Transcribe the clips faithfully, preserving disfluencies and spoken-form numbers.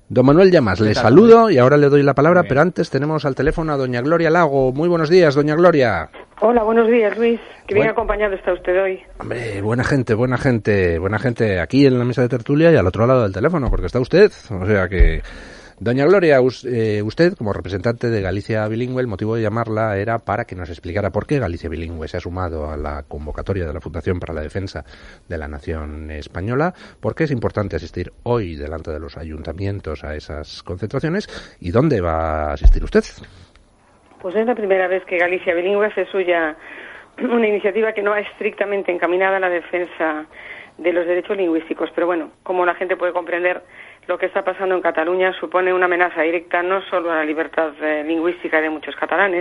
Don Manuel Llamas, le saludo y ahora le doy la palabra, pero antes tenemos al teléfono a doña Gloria Lago. Muy buenos días, doña Gloria. Hola, buenos días, Luis. Que bien acompañado está usted hoy. Hombre, buena gente, buena gente, buena gente aquí en la mesa de tertulia y al otro lado del teléfono, porque está usted. O sea que... Doña Gloria, usted, como representante de Galicia Bilingüe, el motivo de llamarla era para que nos explicara por qué Galicia Bilingüe se ha sumado a la convocatoria de la Fundación para la Defensa de la Nación Española, por qué es importante asistir hoy delante de los ayuntamientos a esas concentraciones y dónde va a asistir usted. Pues es la primera vez que Galicia Bilingüe hace suya una iniciativa que no va estrictamente encaminada a la defensa de los derechos lingüísticos, pero bueno, como la gente puede comprender, lo que está pasando en Cataluña supone una amenaza directa no solo a la libertad eh, lingüística de muchos catalanes,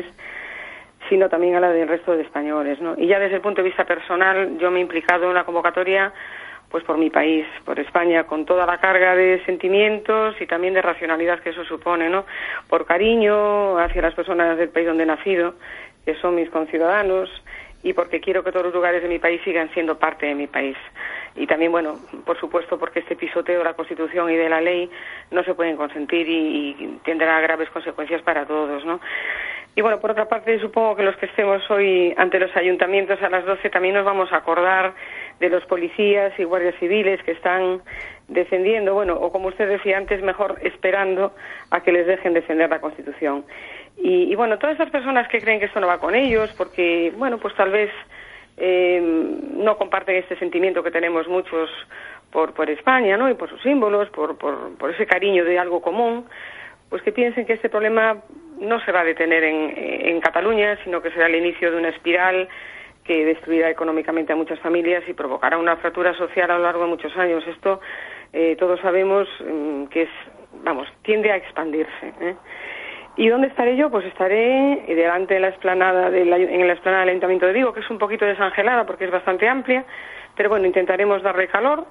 sino también a la del resto de españoles, ¿no? Y ya desde el punto de vista personal, yo me he implicado en la convocatoria pues por mi país, por España, con toda la carga de sentimientos y también de racionalidad que eso supone, ¿no? Por cariño hacia las personas del país donde he nacido, que son mis conciudadanos, y porque quiero que todos los lugares de mi país sigan siendo parte de mi país. Y también, bueno, por supuesto, porque este pisoteo de la Constitución y de la ley no se pueden consentir y, y tendrá graves consecuencias para todos, ¿no? Y bueno, por otra parte, supongo que los que estemos hoy ante los ayuntamientos a las doce también nos vamos a acordar de los policías y guardias civiles que están defendiendo, bueno, o como usted decía antes, mejor esperando a que les dejen defender la Constitución. Y, y bueno, todas estas personas que creen que esto no va con ellos, porque, bueno, pues tal vez eh, no comparten este sentimiento que tenemos muchos por, por España, ¿no? Y por sus símbolos, por, por, por ese cariño de algo común, pues que piensen que este problema no se va a detener en, en Cataluña, sino que será el inicio de una espiral que destruirá económicamente a muchas familias y provocará una fractura social a lo largo de muchos años. Esto eh, todos sabemos eh, que es, vamos, tiende a expandirse, ¿eh? ¿Y dónde estaré yo? Pues estaré delante de la explanada del, en la explanada del Ayuntamiento de Vigo, que es un poquito desangelada porque es bastante amplia, pero bueno, intentaremos darle calor.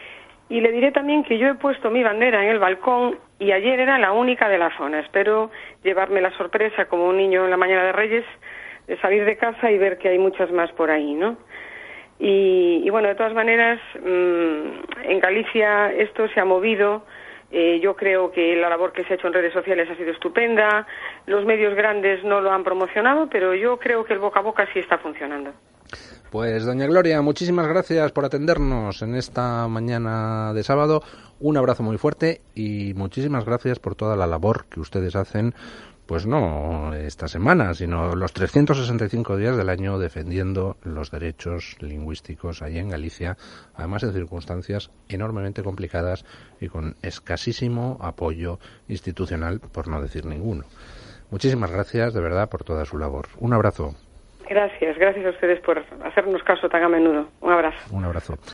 Y le diré también que yo he puesto mi bandera en el balcón y ayer era la única de la zona. Espero llevarme la sorpresa como un niño en la mañana de Reyes, de salir de casa y ver que hay muchas más por ahí, ¿no? Y, y bueno, de todas maneras, mmm, en Galicia esto se ha movido. Eh, yo creo que la labor que se ha hecho en redes sociales ha sido estupenda. Los medios grandes no lo han promocionado, pero yo creo que el boca a boca sí está funcionando. Pues doña Gloria, muchísimas gracias por atendernos en esta mañana de sábado. Un abrazo muy fuerte y muchísimas gracias por toda la labor que ustedes hacen, pues no esta semana, sino los trescientos sesenta y cinco días del año defendiendo los derechos lingüísticos allí en Galicia, además en circunstancias enormemente complicadas y con escasísimo apoyo institucional, por no decir ninguno. Muchísimas gracias de verdad por toda su labor. Un abrazo. Gracias, gracias a ustedes por hacernos caso tan a menudo. Un abrazo. Un abrazo.